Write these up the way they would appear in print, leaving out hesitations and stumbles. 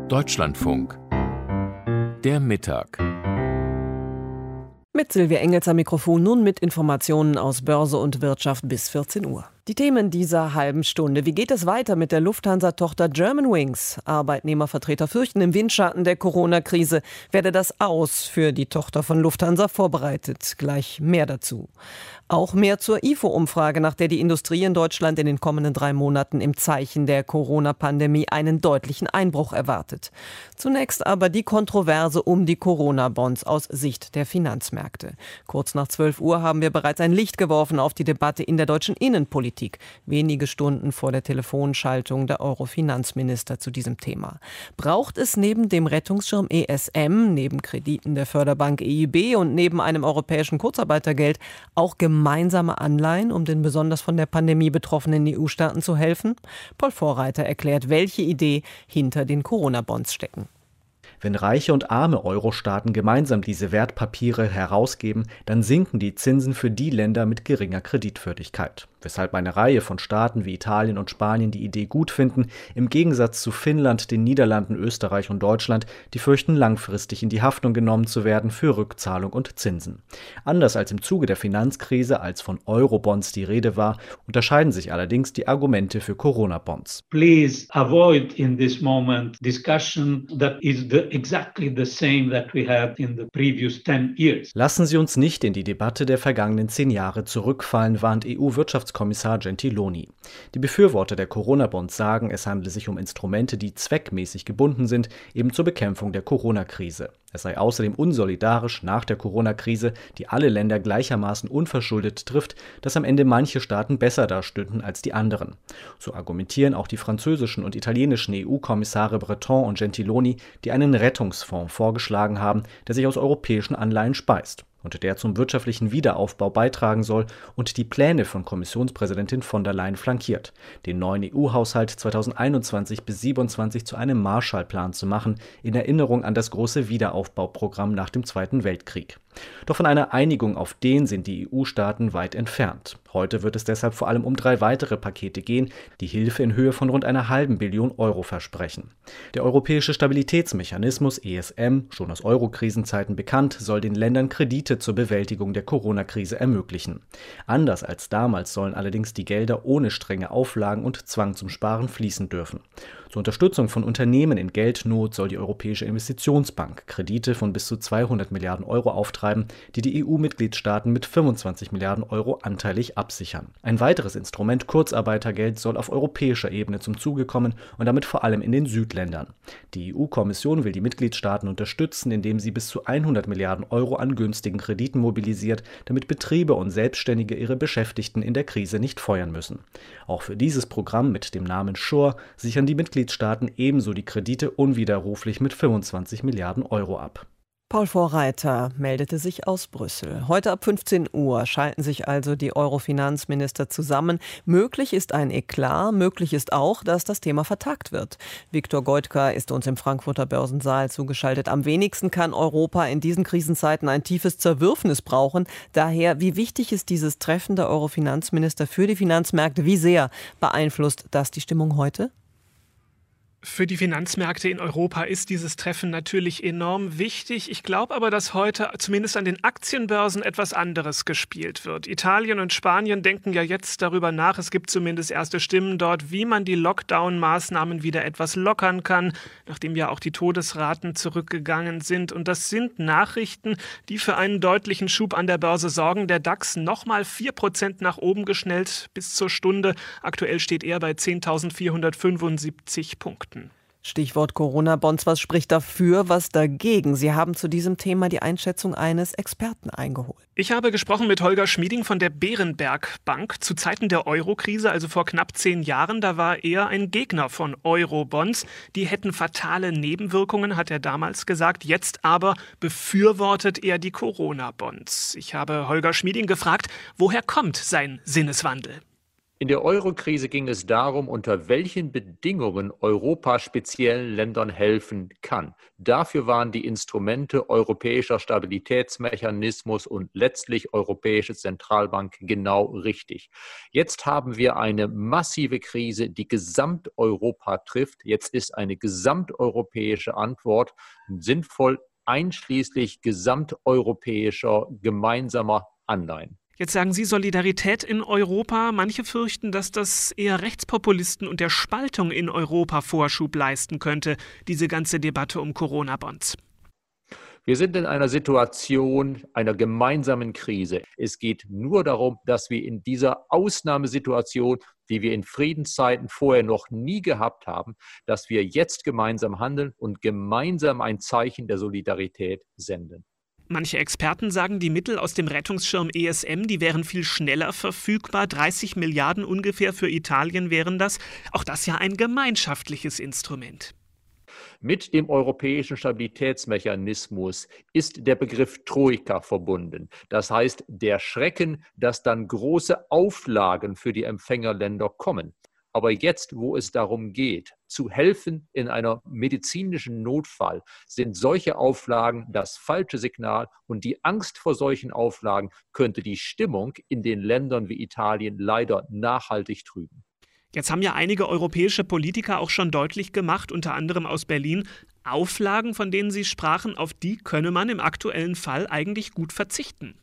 Deutschlandfunk. Der Mittag. Mit Silvia Engels am Mikrofon, nun mit Informationen aus Börse und Wirtschaft bis 14 Uhr. Die Themen dieser halben Stunde. Wie geht es weiter mit der Lufthansa-Tochter Germanwings? Arbeitnehmervertreter fürchten, im Windschatten der Corona-Krise werde das Aus für die Tochter von Lufthansa vorbereitet. Gleich mehr dazu. Auch mehr zur IFO-Umfrage, nach der die Industrie in Deutschland in den kommenden 3 Monaten im Zeichen der Corona-Pandemie einen deutlichen Einbruch erwartet. Zunächst aber die Kontroverse um die Corona-Bonds aus Sicht der Finanzmärkte. Kurz nach 12 Uhr haben wir bereits ein Licht geworfen auf die Debatte in der deutschen Innenpolitik. Wenige Stunden vor der Telefonschaltung der Euro-Finanzminister zu diesem Thema. Braucht es neben dem Rettungsschirm ESM, neben Krediten der Förderbank EIB und neben einem europäischen Kurzarbeitergeld auch gemeinsame Anleihen, um den besonders von der Pandemie betroffenen EU-Staaten zu helfen? Paul Vorreiter erklärt, welche Idee hinter den Corona-Bonds stecken. Wenn reiche und arme Euro-Staaten gemeinsam diese Wertpapiere herausgeben, dann sinken die Zinsen für die Länder mit geringer Kreditwürdigkeit. Weshalb eine Reihe von Staaten wie Italien und Spanien die Idee gut finden, im Gegensatz zu Finnland, den Niederlanden, Österreich und Deutschland, die fürchten, langfristig in die Haftung genommen zu werden für Rückzahlung und Zinsen. Anders als im Zuge der Finanzkrise, als von Eurobonds die Rede war, unterscheiden sich allerdings die Argumente für Corona-Bonds. Please avoid in this moment discussion that is exactly the same that we had in the previous 10 years. Lassen Sie uns nicht in die Debatte der vergangenen 10 Jahre zurückfallen, warnt EU-Wirtschaftskommissar Gentiloni. Die Befürworter der Corona-Bonds sagen, es handle sich um Instrumente, die zweckmäßig gebunden sind, eben zur Bekämpfung der Corona-Krise. Es sei außerdem unsolidarisch, nach der Corona-Krise, die alle Länder gleichermaßen unverschuldet trifft, dass am Ende manche Staaten besser dastünden als die anderen. So argumentieren auch die französischen und italienischen EU-Kommissare Breton und Gentiloni, die einen Rettungsfonds vorgeschlagen haben, der sich aus europäischen Anleihen speist und der zum wirtschaftlichen Wiederaufbau beitragen soll und die Pläne von Kommissionspräsidentin von der Leyen flankiert, den neuen EU-Haushalt 2021 bis 2027 zu einem Marshallplan zu machen, in Erinnerung an das große Wiederaufbauprogramm nach dem Zweiten Weltkrieg. Doch von einer Einigung auf den sind die EU-Staaten weit entfernt. Heute wird es deshalb vor allem um 3 weitere Pakete gehen, die Hilfe in Höhe von rund 0,5 Billion Euro versprechen. Der Europäische Stabilitätsmechanismus ESM, schon aus Euro-Krisenzeiten bekannt, soll den Ländern Kredite zur Bewältigung der Corona-Krise ermöglichen. Anders als damals sollen allerdings die Gelder ohne strenge Auflagen und Zwang zum Sparen fließen dürfen. Zur Unterstützung von Unternehmen in Geldnot soll die Europäische Investitionsbank Kredite von bis zu 200 Milliarden Euro auftreiben, die die EU-Mitgliedstaaten mit 25 Milliarden Euro anteilig absichern. Ein weiteres Instrument, Kurzarbeitergeld, soll auf europäischer Ebene zum Zuge kommen und damit vor allem in den Südländern. Die EU-Kommission will die Mitgliedstaaten unterstützen, indem sie bis zu 100 Milliarden Euro an günstigen Krediten mobilisiert, damit Betriebe und Selbstständige ihre Beschäftigten in der Krise nicht feuern müssen. Auch für dieses Programm mit dem Namen SURE sichern die Mitgliedstaaten ebenso die Kredite unwiderruflich mit 25 Milliarden Euro ab. Paul Vorreiter meldete sich aus Brüssel. Heute ab 15 Uhr schalten sich also die Euro-Finanzminister zusammen. Möglich ist ein Eklat, möglich ist auch, dass das Thema vertagt wird. Viktor Goitka ist uns im Frankfurter Börsensaal zugeschaltet. Am wenigsten kann Europa in diesen Krisenzeiten ein tiefes Zerwürfnis brauchen. Daher, wie wichtig ist dieses Treffen der Euro-Finanzminister für die Finanzmärkte? Wie sehr beeinflusst das die Stimmung heute? Für die Finanzmärkte in Europa ist dieses Treffen natürlich enorm wichtig. Ich glaube aber, dass heute zumindest an den Aktienbörsen etwas anderes gespielt wird. Italien und Spanien denken ja jetzt darüber nach, es gibt zumindest erste Stimmen dort, wie man die Lockdown-Maßnahmen wieder etwas lockern kann, nachdem ja auch die Todesraten zurückgegangen sind. Und das sind Nachrichten, die für einen deutlichen Schub an der Börse sorgen. Der DAX nochmal 4% nach oben geschnellt bis zur Stunde. Aktuell steht er bei 10.475 Punkten. Stichwort Corona-Bonds. Was spricht dafür, was dagegen? Sie haben zu diesem Thema die Einschätzung eines Experten eingeholt. Ich habe gesprochen mit Holger Schmieding von der Berenberg Bank. Zu Zeiten der Euro-Krise, also vor knapp 10 Jahren, da war er ein Gegner von Euro-Bonds. Die hätten fatale Nebenwirkungen, hat er damals gesagt. Jetzt aber befürwortet er die Corona-Bonds. Ich habe Holger Schmieding gefragt, woher kommt sein Sinneswandel? In der Euro-Krise ging es darum, unter welchen Bedingungen Europa speziellen Ländern helfen kann. Dafür waren die Instrumente Europäischer Stabilitätsmechanismus und letztlich Europäische Zentralbank genau richtig. Jetzt haben wir eine massive Krise, die Gesamteuropa trifft. Jetzt ist eine gesamteuropäische Antwort sinnvoll, einschließlich gesamteuropäischer gemeinsamer Anleihen. Jetzt sagen Sie Solidarität in Europa. Manche fürchten, dass das eher Rechtspopulisten und der Spaltung in Europa Vorschub leisten könnte, diese ganze Debatte um Corona-Bonds. Wir sind in einer Situation einer gemeinsamen Krise. Es geht nur darum, dass wir in dieser Ausnahmesituation, die wir in Friedenszeiten vorher noch nie gehabt haben, dass wir jetzt gemeinsam handeln und gemeinsam ein Zeichen der Solidarität senden. Manche Experten sagen, die Mittel aus dem Rettungsschirm ESM, die wären viel schneller verfügbar. 30 Milliarden ungefähr für Italien wären das. Auch das ja ein gemeinschaftliches Instrument. Mit dem Europäischen Stabilitätsmechanismus ist der Begriff Troika verbunden. Das heißt, der Schrecken, dass dann große Auflagen für die Empfängerländer kommen. Aber jetzt, wo es darum geht, zu helfen in einer medizinischen Notfall, sind solche Auflagen das falsche Signal und die Angst vor solchen Auflagen könnte die Stimmung in den Ländern wie Italien leider nachhaltig trüben. Jetzt haben ja einige europäische Politiker auch schon deutlich gemacht, unter anderem aus Berlin, Auflagen, von denen Sie sprachen, auf die könne man im aktuellen Fall eigentlich gut verzichten.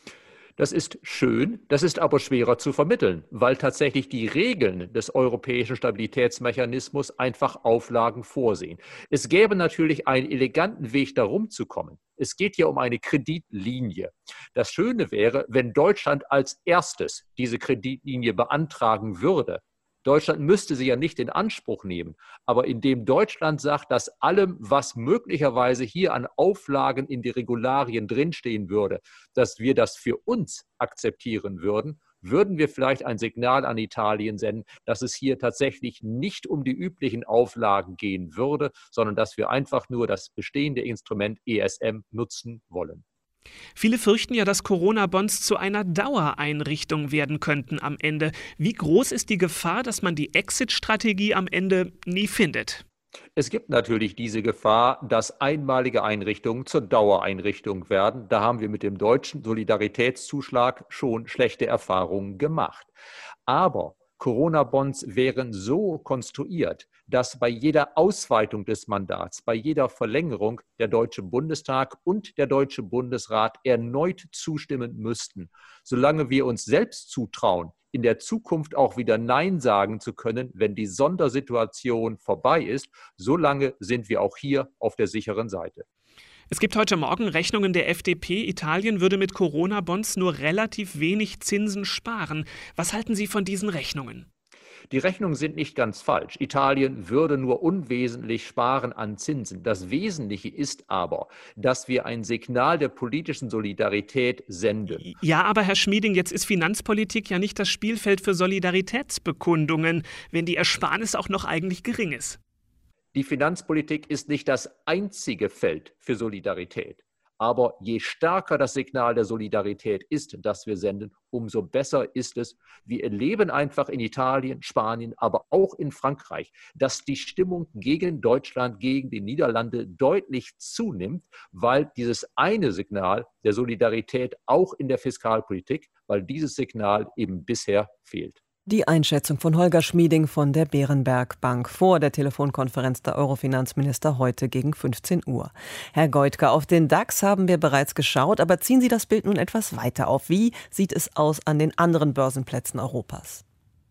Das ist schön, das ist aber schwerer zu vermitteln, weil tatsächlich die Regeln des Europäischen Stabilitätsmechanismus einfach Auflagen vorsehen. Es gäbe natürlich einen eleganten Weg, darum zu kommen. Es geht ja um eine Kreditlinie. Das Schöne wäre, wenn Deutschland als erstes diese Kreditlinie beantragen würde. Deutschland müsste sie ja nicht in Anspruch nehmen, aber indem Deutschland sagt, dass allem, was möglicherweise hier an Auflagen in die Regularien drinstehen würde, dass wir das für uns akzeptieren würden, würden wir vielleicht ein Signal an Italien senden, dass es hier tatsächlich nicht um die üblichen Auflagen gehen würde, sondern dass wir einfach nur das bestehende Instrument ESM nutzen wollen. Viele fürchten ja, dass Corona-Bonds zu einer Dauereinrichtung werden könnten am Ende. Wie groß ist die Gefahr, dass man die Exit-Strategie am Ende nie findet? Es gibt natürlich diese Gefahr, dass einmalige Einrichtungen zur Dauereinrichtung werden. Da haben wir mit dem deutschen Solidaritätszuschlag schon schlechte Erfahrungen gemacht. Aber Corona-Bonds wären so konstruiert, dass bei jeder Ausweitung des Mandats, bei jeder Verlängerung der Deutsche Bundestag und der Deutsche Bundesrat erneut zustimmen müssten. Solange wir uns selbst zutrauen, in der Zukunft auch wieder Nein sagen zu können, wenn die Sondersituation vorbei ist, solange sind wir auch hier auf der sicheren Seite. Es gibt heute Morgen Rechnungen der FDP. Italien würde mit Corona-Bonds nur relativ wenig Zinsen sparen. Was halten Sie von diesen Rechnungen? Die Rechnungen sind nicht ganz falsch. Italien würde nur unwesentlich sparen an Zinsen. Das Wesentliche ist aber, dass wir ein Signal der politischen Solidarität senden. Ja, aber Herr Schmieding, jetzt ist Finanzpolitik ja nicht das Spielfeld für Solidaritätsbekundungen, wenn die Ersparnis auch noch eigentlich gering ist. Die Finanzpolitik ist nicht das einzige Feld für Solidarität. Aber je stärker das Signal der Solidarität ist, das wir senden, umso besser ist es. Wir erleben einfach in Italien, Spanien, aber auch in Frankreich, dass die Stimmung gegen Deutschland, gegen die Niederlande deutlich zunimmt, weil dieses eine Signal der Solidarität auch in der Fiskalpolitik, weil dieses Signal eben bisher fehlt. Die Einschätzung von Holger Schmieding von der Berenberg Bank vor der Telefonkonferenz der Eurofinanzminister heute gegen 15 Uhr. Herr Goitke, auf den DAX haben wir bereits geschaut, aber ziehen Sie das Bild nun etwas weiter auf. Wie sieht es aus an den anderen Börsenplätzen Europas?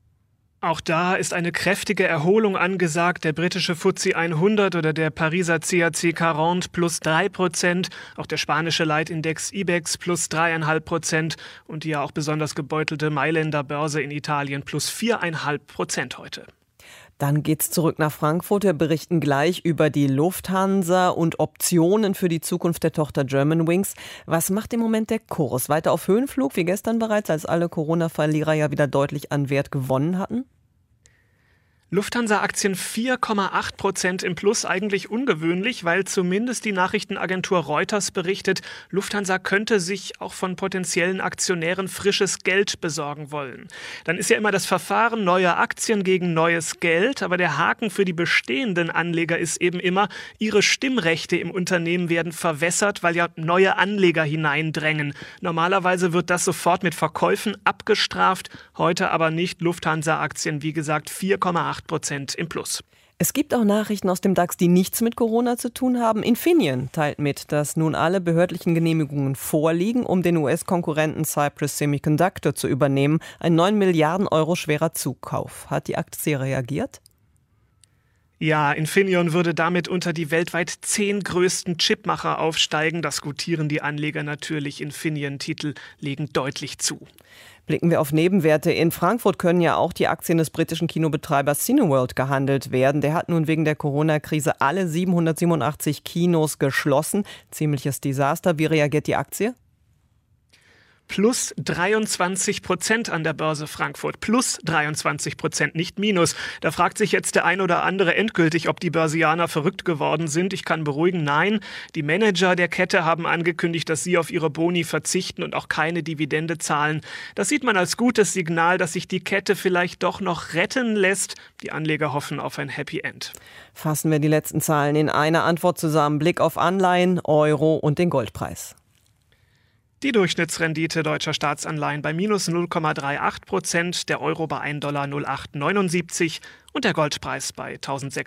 Auch da ist eine kräftige Erholung angesagt. Der britische FTSE 100 oder der Pariser CAC 40 plus 3%, auch der spanische Leitindex IBEX plus 3,5% und die ja auch besonders gebeutelte Mailänder Börse in Italien plus 4,5% heute. Dann geht's zurück nach Frankfurt. Wir berichten gleich über die Lufthansa und Optionen für die Zukunft der Tochter Germanwings. Was macht im Moment der Kurs? Weiter auf Höhenflug wie gestern bereits, als alle Corona-Verlierer ja wieder deutlich an Wert gewonnen hatten? Lufthansa-Aktien 4,8% im Plus, eigentlich ungewöhnlich, weil zumindest die Nachrichtenagentur Reuters berichtet, Lufthansa könnte sich auch von potenziellen Aktionären frisches Geld besorgen wollen. Dann ist ja immer das Verfahren neue Aktien gegen neues Geld, aber der Haken für die bestehenden Anleger ist eben immer, ihre Stimmrechte im Unternehmen werden verwässert, weil ja neue Anleger hineindrängen. Normalerweise wird das sofort mit Verkäufen abgestraft, heute aber nicht. Lufthansa-Aktien, wie gesagt, 4,8% im Plus. Es gibt auch Nachrichten aus dem DAX, die nichts mit Corona zu tun haben. Infineon teilt mit, dass nun alle behördlichen Genehmigungen vorliegen, um den US-Konkurrenten Cypress Semiconductor zu übernehmen. Ein 9 Milliarden Euro schwerer Zukauf. Hat die Aktie reagiert? Ja, Infineon würde damit unter die weltweit 10 größten Chipmacher aufsteigen. Das gutieren die Anleger natürlich. Infineon-Titel legen deutlich zu. Blicken wir auf Nebenwerte. In Frankfurt können ja auch die Aktien des britischen Kinobetreibers Cineworld gehandelt werden. Der hat nun wegen der Corona-Krise alle 787 Kinos geschlossen. Ziemliches Desaster. Wie reagiert die Aktie? Plus 23% an der Börse Frankfurt. Plus 23%, nicht minus. Da fragt sich jetzt der ein oder andere endgültig, ob die Börsianer verrückt geworden sind. Ich kann beruhigen, nein. Die Manager der Kette haben angekündigt, dass sie auf ihre Boni verzichten und auch keine Dividende zahlen. Das sieht man als gutes Signal, dass sich die Kette vielleicht doch noch retten lässt. Die Anleger hoffen auf ein Happy End. Fassen wir die letzten Zahlen in einer Antwort zusammen. Blick auf Anleihen, Euro und den Goldpreis. Die Durchschnittsrendite deutscher Staatsanleihen bei minus 0,38%, der Euro bei $1,0879 und der Goldpreis bei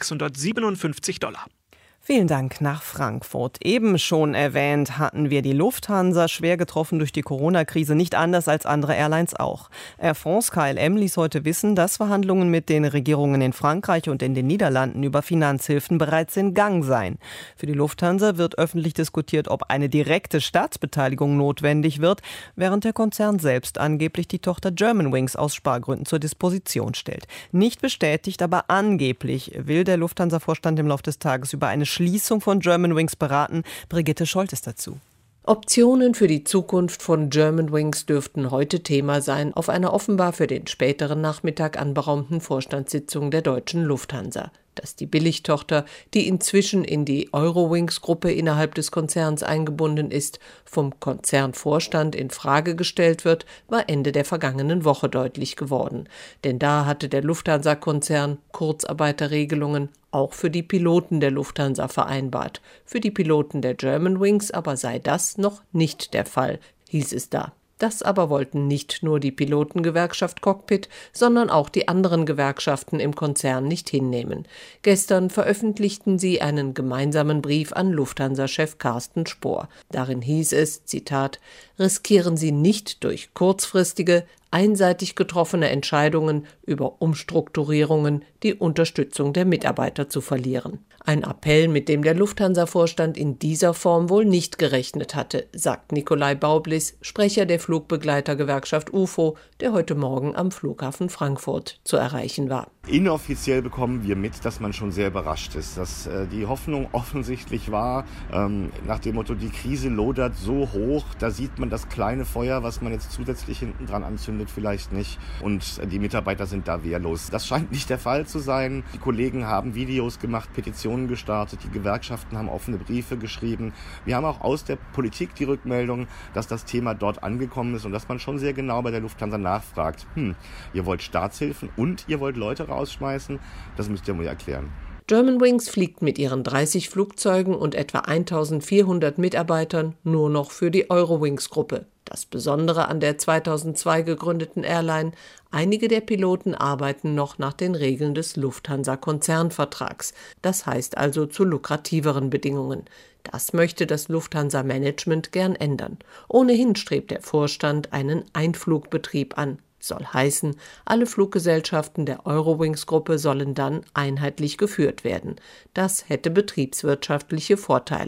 $1.657. Vielen Dank nach Frankfurt. Eben schon erwähnt hatten wir die Lufthansa, schwer getroffen durch die Corona-Krise, nicht anders als andere Airlines auch. Air France KLM ließ heute wissen, dass Verhandlungen mit den Regierungen in Frankreich und in den Niederlanden über Finanzhilfen bereits in Gang seien. Für die Lufthansa wird öffentlich diskutiert, ob eine direkte Staatsbeteiligung notwendig wird, während der Konzern selbst angeblich die Tochter Germanwings aus Spargründen zur Disposition stellt. Nicht bestätigt, aber angeblich will der Lufthansa-Vorstand im Laufe des Tages über eine Schließung von Germanwings beraten. Brigitte Scholtes dazu. Optionen für die Zukunft von Germanwings dürften heute Thema sein auf einer offenbar für den späteren Nachmittag anberaumten Vorstandssitzung der deutschen Lufthansa. Dass die Billigtochter, die inzwischen in die Eurowings-Gruppe innerhalb des Konzerns eingebunden ist, vom Konzernvorstand in Frage gestellt wird, war Ende der vergangenen Woche deutlich geworden. Denn da hatte der Lufthansa-Konzern Kurzarbeiterregelungen auch für die Piloten der Lufthansa vereinbart. Für die Piloten der Germanwings aber sei das noch nicht der Fall, hieß es da. Das aber wollten nicht nur die Pilotengewerkschaft Cockpit, sondern auch die anderen Gewerkschaften im Konzern nicht hinnehmen. Gestern veröffentlichten sie einen gemeinsamen Brief an Lufthansa-Chef Carsten Spohr. Darin hieß es, Zitat, riskieren Sie nicht durch kurzfristige, einseitig getroffene Entscheidungen über Umstrukturierungen die Unterstützung der Mitarbeiter zu verlieren. Ein Appell, mit dem der Lufthansa-Vorstand in dieser Form wohl nicht gerechnet hatte, sagt Nikolai Baublis, Sprecher der Flugbegleitergewerkschaft UFO, der heute Morgen am Flughafen Frankfurt zu erreichen war. Inoffiziell bekommen wir mit, dass man schon sehr überrascht ist, dass die Hoffnung offensichtlich war, nach dem Motto, die Krise lodert so hoch, da sieht man das kleine Feuer, was man jetzt zusätzlich hinten dran anzündet, vielleicht nicht. Und die Mitarbeiter sind da wehrlos. Das scheint nicht der Fall zu sein. Die Kollegen haben Videos gemacht, Petitionen gestartet, die Gewerkschaften haben offene Briefe geschrieben. Wir haben auch aus der Politik die Rückmeldung, dass das Thema dort angekommen ist und dass man schon sehr genau bei der Lufthansa nachfragt. Ihr wollt Staatshilfen und ihr wollt Leute rausschmeißen? Das müsst ihr mir erklären. Germanwings fliegt mit ihren 30 Flugzeugen und etwa 1400 Mitarbeitern nur noch für die Eurowings-Gruppe. Das Besondere an der 2002 gegründeten Airline, einige der Piloten arbeiten noch nach den Regeln des Lufthansa-Konzernvertrags. Das heißt also zu lukrativeren Bedingungen. Das möchte das Lufthansa-Management gern ändern. Ohnehin strebt der Vorstand einen Einflugbetrieb an. Soll heißen, alle Fluggesellschaften der Eurowings-Gruppe sollen dann einheitlich geführt werden. Das hätte betriebswirtschaftliche Vorteile.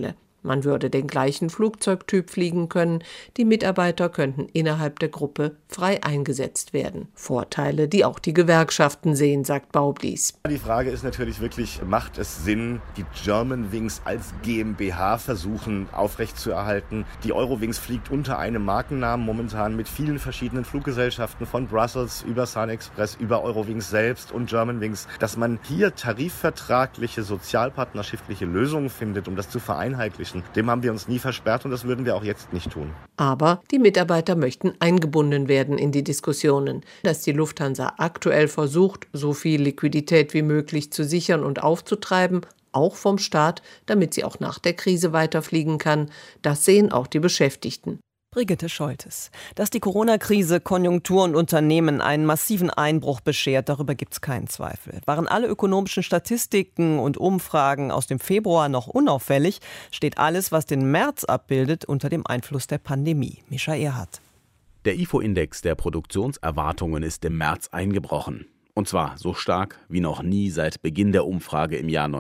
Man würde den gleichen Flugzeugtyp fliegen können, die Mitarbeiter könnten innerhalb der Gruppe frei eingesetzt werden. Vorteile, die auch die Gewerkschaften sehen, sagt Baublies. Die Frage ist natürlich wirklich, macht es Sinn, die Germanwings als GmbH versuchen aufrechtzuerhalten? Die Eurowings fliegt unter einem Markennamen momentan mit vielen verschiedenen Fluggesellschaften von Brussels über SunExpress, über Eurowings selbst und Germanwings. Dass man hier tarifvertragliche, sozialpartnerschaftliche Lösungen findet, um das zu vereinheitlichen, dem haben wir uns nie versperrt und das würden wir auch jetzt nicht tun. Aber die Mitarbeiter möchten eingebunden werden in die Diskussionen. Dass die Lufthansa aktuell versucht, so viel Liquidität wie möglich zu sichern und aufzutreiben, auch vom Staat, damit sie auch nach der Krise weiterfliegen kann, das sehen auch die Beschäftigten. Brigitte Scholtes. Dass die Corona-Krise Konjunktur und Unternehmen einen massiven Einbruch beschert, darüber gibt es keinen Zweifel. Waren alle ökonomischen Statistiken und Umfragen aus dem Februar noch unauffällig, steht alles, was den März abbildet, unter dem Einfluss der Pandemie. Mischa Erhardt. Der IFO-Index der Produktionserwartungen ist im März eingebrochen. Und zwar so stark wie noch nie seit Beginn der Umfrage im Jahr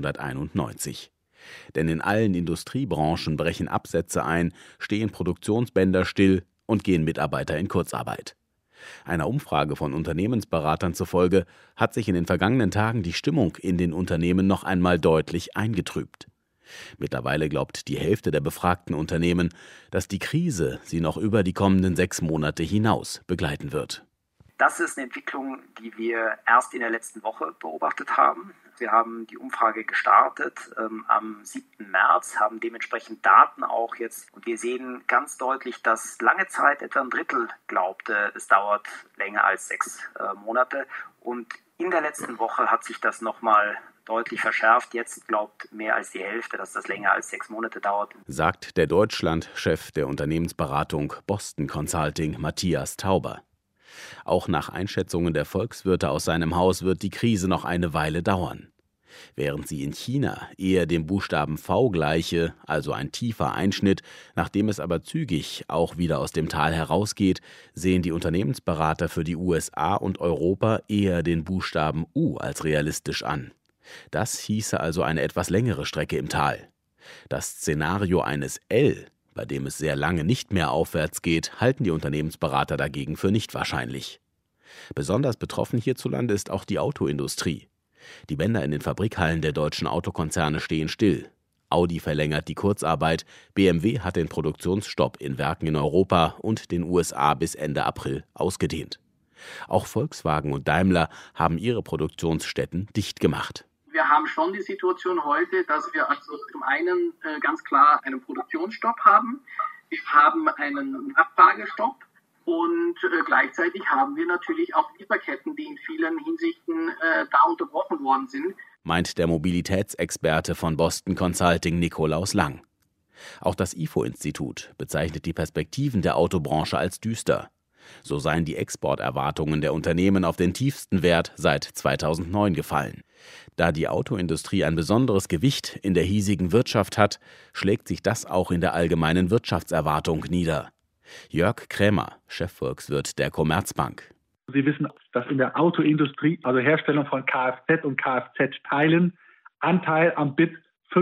1991. Denn in allen Industriebranchen brechen Absätze ein, stehen Produktionsbänder still und gehen Mitarbeiter in Kurzarbeit. Einer Umfrage von Unternehmensberatern zufolge hat sich in den vergangenen Tagen die Stimmung in den Unternehmen noch einmal deutlich eingetrübt. Mittlerweile glaubt die Hälfte der befragten Unternehmen, dass die Krise sie noch über die kommenden 6 Monate hinaus begleiten wird. Das ist eine Entwicklung, die wir erst in der letzten Woche beobachtet haben. Wir haben die Umfrage gestartet am 7. März, haben dementsprechend Daten auch jetzt. Und wir sehen ganz deutlich, dass lange Zeit etwa ein Drittel glaubte, es dauert länger als 6 Monate. Und in der letzten Woche hat sich das nochmal deutlich verschärft. Jetzt glaubt mehr als die Hälfte, dass das länger als 6 Monate dauert. Sagt der Deutschland-Chef der Unternehmensberatung Boston Consulting, Matthias Tauber. Auch nach Einschätzungen der Volkswirte aus seinem Haus wird die Krise noch eine Weile dauern. Während sie in China eher dem Buchstaben V gleiche, also ein tiefer Einschnitt, nachdem es aber zügig auch wieder aus dem Tal herausgeht, sehen die Unternehmensberater für die USA und Europa eher den Buchstaben U als realistisch an. Das hieße also eine etwas längere Strecke im Tal. Das Szenario eines L, bei dem es sehr lange nicht mehr aufwärts geht, halten die Unternehmensberater dagegen für nicht wahrscheinlich. Besonders betroffen hierzulande ist auch die Autoindustrie. Die Bänder in den Fabrikhallen der deutschen Autokonzerne stehen still. Audi verlängert die Kurzarbeit, BMW hat den Produktionsstopp in Werken in Europa und den USA bis Ende April ausgedehnt. Auch Volkswagen und Daimler haben ihre Produktionsstätten dicht gemacht. Wir haben schon die Situation heute, dass wir also zum einen ganz klar einen Produktionsstopp haben. Wir haben einen Nachfragestopp und gleichzeitig haben wir natürlich auch Lieferketten, die in vielen Hinsichten da unterbrochen worden sind. Meint der Mobilitätsexperte von Boston Consulting Nikolaus Lang. Auch das IFO-Institut bezeichnet die Perspektiven der Autobranche als düster. So seien die Exporterwartungen der Unternehmen auf den tiefsten Wert seit 2009 gefallen. Da die Autoindustrie ein besonderes Gewicht in der hiesigen Wirtschaft hat, schlägt sich das auch in der allgemeinen Wirtschaftserwartung nieder. Jörg Krämer, Chefvolkswirt der Commerzbank. Sie wissen, dass in der Autoindustrie, also Herstellung von Kfz und Kfz-Teilen, Anteil am BIP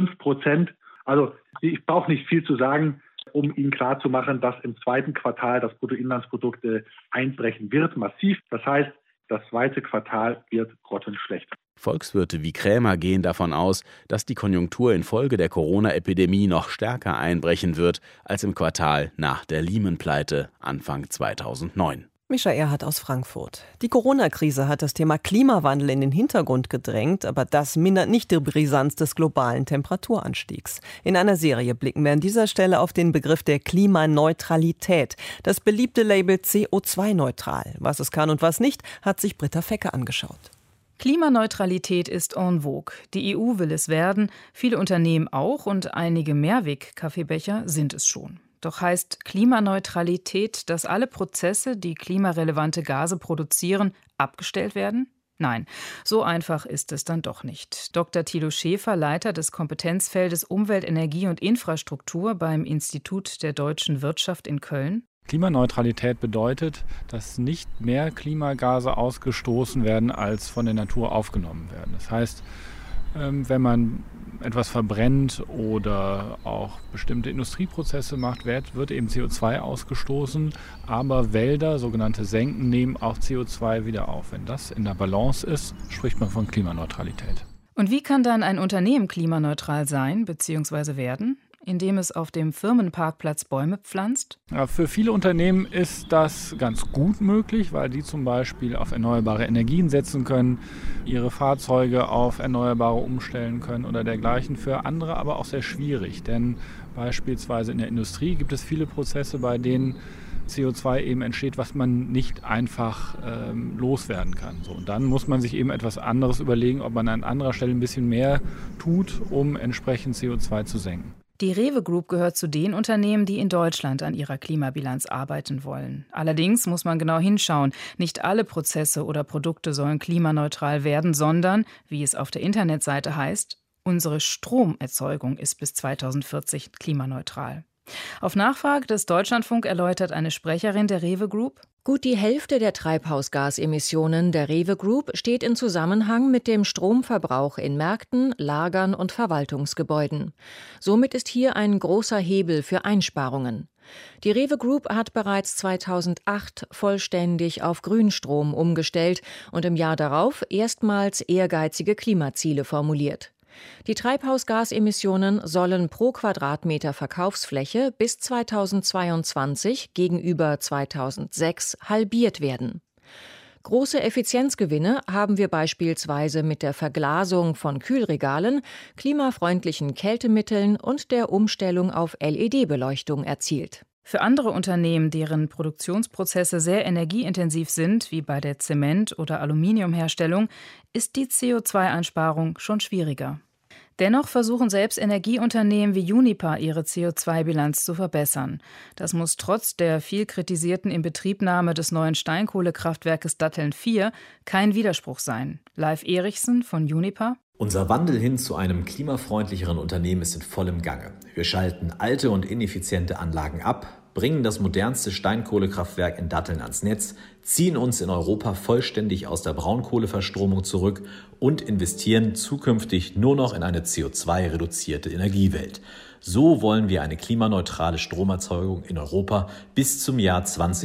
5%. Also ich brauche nicht viel zu sagen, um Ihnen klarzumachen, dass im 2. Quartal das Bruttoinlandsprodukt einbrechen wird, massiv. Das heißt, das 2. Quartal wird grottenschlecht. Volkswirte wie Krämer gehen davon aus, dass die Konjunktur infolge der Corona-Epidemie noch stärker einbrechen wird als im Quartal nach der Lehman-Pleite Anfang 2009. Mischa Erhardt aus Frankfurt. Die Corona-Krise hat das Thema Klimawandel in den Hintergrund gedrängt, aber das mindert nicht die Brisanz des globalen Temperaturanstiegs. In einer Serie blicken wir an dieser Stelle auf den Begriff der Klimaneutralität, das beliebte Label CO2-neutral. Was es kann und was nicht, hat sich Britta Fecke angeschaut. Klimaneutralität ist en vogue. Die EU will es werden, viele Unternehmen auch und einige Mehrweg-Kaffeebecher sind es schon. Doch heißt Klimaneutralität, dass alle Prozesse, die klimarelevante Gase produzieren, abgestellt werden? Nein, so einfach ist es dann doch nicht. Dr. Thilo Schäfer, Leiter des Kompetenzfeldes Umwelt, Energie und Infrastruktur beim Institut der deutschen Wirtschaft in Köln. Klimaneutralität bedeutet, dass nicht mehr Klimagase ausgestoßen werden, als von der Natur aufgenommen werden. Das heißt, wenn man etwas verbrennt oder auch bestimmte Industrieprozesse macht, wird eben CO2 ausgestoßen. Aber Wälder, sogenannte Senken, nehmen auch CO2 wieder auf. Wenn das in der Balance ist, spricht man von Klimaneutralität. Und wie kann dann ein Unternehmen klimaneutral sein bzw. werden? Indem es auf dem Firmenparkplatz Bäume pflanzt? Ja, für viele Unternehmen ist das ganz gut möglich, weil die zum Beispiel auf erneuerbare Energien setzen können, ihre Fahrzeuge auf Erneuerbare umstellen können oder dergleichen. Für andere aber auch sehr schwierig, denn beispielsweise in der Industrie gibt es viele Prozesse, bei denen CO2 eben entsteht, was man nicht einfach loswerden kann. So, und dann muss man sich eben etwas anderes überlegen, ob man an anderer Stelle ein bisschen mehr tut, um entsprechend CO2 zu senken. Die Rewe Group gehört zu den Unternehmen, die in Deutschland an ihrer Klimabilanz arbeiten wollen. Allerdings muss man genau hinschauen. Nicht alle Prozesse oder Produkte sollen klimaneutral werden, sondern, wie es auf der Internetseite heißt, unsere Stromerzeugung ist bis 2040 klimaneutral. Auf Nachfrage des Deutschlandfunk erläutert eine Sprecherin der Rewe Group: Gut die Hälfte der Treibhausgasemissionen der Rewe Group steht in Zusammenhang mit dem Stromverbrauch in Märkten, Lagern und Verwaltungsgebäuden. Somit ist hier ein großer Hebel für Einsparungen. Die Rewe Group hat bereits 2008 vollständig auf Grünstrom umgestellt und im Jahr darauf erstmals ehrgeizige Klimaziele formuliert. Die Treibhausgasemissionen sollen pro Quadratmeter Verkaufsfläche bis 2022 gegenüber 2006 halbiert werden. Große Effizienzgewinne haben wir beispielsweise mit der Verglasung von Kühlregalen, klimafreundlichen Kältemitteln und der Umstellung auf LED-Beleuchtung erzielt. Für andere Unternehmen, deren Produktionsprozesse sehr energieintensiv sind, wie bei der Zement- oder Aluminiumherstellung, ist die CO2-Einsparung schon schwieriger. Dennoch versuchen selbst Energieunternehmen wie Uniper ihre CO2-Bilanz zu verbessern. Das muss trotz der viel kritisierten Inbetriebnahme des neuen Steinkohlekraftwerkes Datteln 4 kein Widerspruch sein. Leif Erichsen von Uniper: Unser Wandel hin zu einem klimafreundlicheren Unternehmen ist in vollem Gange. Wir schalten alte und ineffiziente Anlagen ab, bringen das modernste Steinkohlekraftwerk in Datteln ans Netz, ziehen uns in Europa vollständig aus der Braunkohleverstromung zurück und investieren zukünftig nur noch in eine CO2-reduzierte Energiewelt. So wollen wir eine klimaneutrale Stromerzeugung in Europa bis zum Jahr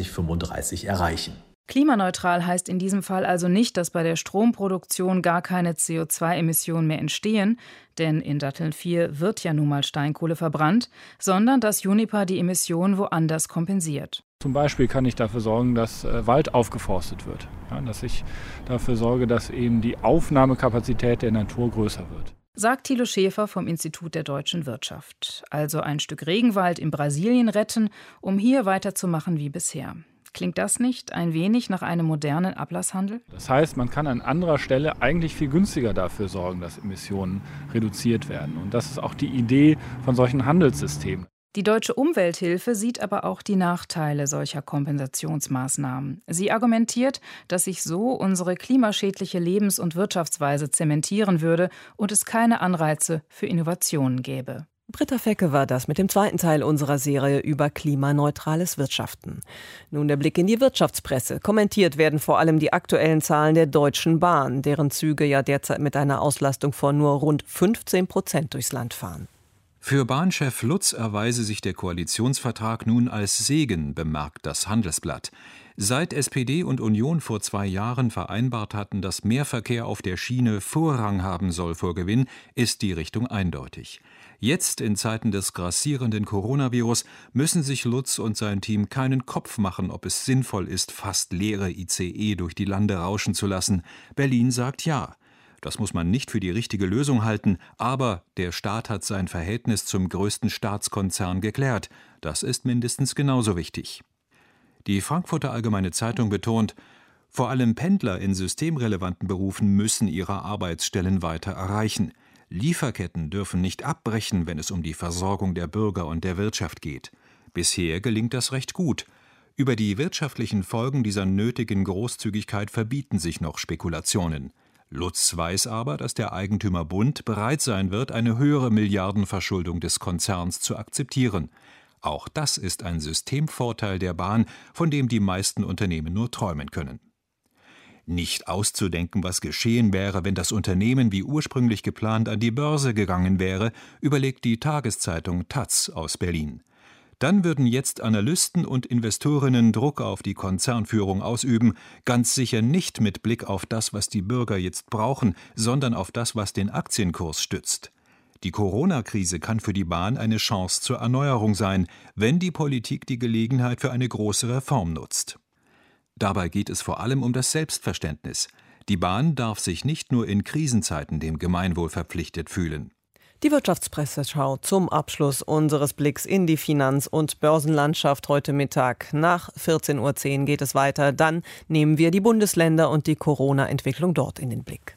2035 erreichen. Klimaneutral heißt in diesem Fall also nicht, dass bei der Stromproduktion gar keine CO2-Emissionen mehr entstehen, denn in Datteln 4 wird ja nun mal Steinkohle verbrannt, sondern dass Uniper die Emissionen woanders kompensiert. Zum Beispiel kann ich dafür sorgen, dass Wald aufgeforstet wird, ja, dass ich dafür sorge, dass eben die Aufnahmekapazität der Natur größer wird. Sagt Thilo Schäfer vom Institut der deutschen Wirtschaft. Also ein Stück Regenwald in Brasilien retten, um hier weiterzumachen wie bisher. Klingt das nicht ein wenig nach einem modernen Ablasshandel? Das heißt, man kann an anderer Stelle eigentlich viel günstiger dafür sorgen, dass Emissionen reduziert werden. Und das ist auch die Idee von solchen Handelssystemen. Die Deutsche Umwelthilfe sieht aber auch die Nachteile solcher Kompensationsmaßnahmen. Sie argumentiert, dass sich so unsere klimaschädliche Lebens- und Wirtschaftsweise zementieren würde und es keine Anreize für Innovationen gäbe. Britta Fecke war das mit dem zweiten Teil unserer Serie über klimaneutrales Wirtschaften. Nun der Blick in die Wirtschaftspresse. Kommentiert werden vor allem die aktuellen Zahlen der Deutschen Bahn, deren Züge ja derzeit mit einer Auslastung von nur rund 15% durchs Land fahren. Für Bahnchef Lutz erweise sich der Koalitionsvertrag nun als Segen, bemerkt das Handelsblatt. Seit SPD und Union vor 2 Jahren vereinbart hatten, dass mehr Verkehr auf der Schiene Vorrang haben soll vor Gewinn, ist die Richtung eindeutig. Jetzt, in Zeiten des grassierenden Coronavirus, müssen sich Lutz und sein Team keinen Kopf machen, ob es sinnvoll ist, fast leere ICE durch die Lande rauschen zu lassen. Berlin sagt ja. Das muss man nicht für die richtige Lösung halten, aber der Staat hat sein Verhältnis zum größten Staatskonzern geklärt. Das ist mindestens genauso wichtig. Die Frankfurter Allgemeine Zeitung betont, vor allem Pendler in systemrelevanten Berufen müssen ihre Arbeitsstellen weiter erreichen. Lieferketten dürfen nicht abbrechen, wenn es um die Versorgung der Bürger und der Wirtschaft geht. Bisher gelingt das recht gut. Über die wirtschaftlichen Folgen dieser nötigen Großzügigkeit verbieten sich noch Spekulationen. Lutz weiß aber, dass der Eigentümerbund bereit sein wird, eine höhere Milliardenverschuldung des Konzerns zu akzeptieren. Auch das ist ein Systemvorteil der Bahn, von dem die meisten Unternehmen nur träumen können. Nicht auszudenken, was geschehen wäre, wenn das Unternehmen wie ursprünglich geplant an die Börse gegangen wäre, überlegt die Tageszeitung taz aus Berlin. Dann würden jetzt Analysten und Investorinnen Druck auf die Konzernführung ausüben, ganz sicher nicht mit Blick auf das, was die Bürger jetzt brauchen, sondern auf das, was den Aktienkurs stützt. Die Corona-Krise kann für die Bahn eine Chance zur Erneuerung sein, wenn die Politik die Gelegenheit für eine große Reform nutzt. Dabei geht es vor allem um das Selbstverständnis. Die Bahn darf sich nicht nur in Krisenzeiten dem Gemeinwohl verpflichtet fühlen. Die Wirtschaftspresseschau zum Abschluss unseres Blicks in die Finanz- und Börsenlandschaft heute Mittag. Nach 14:10 Uhr geht es weiter. Dann nehmen wir die Bundesländer und die Corona-Entwicklung dort in den Blick.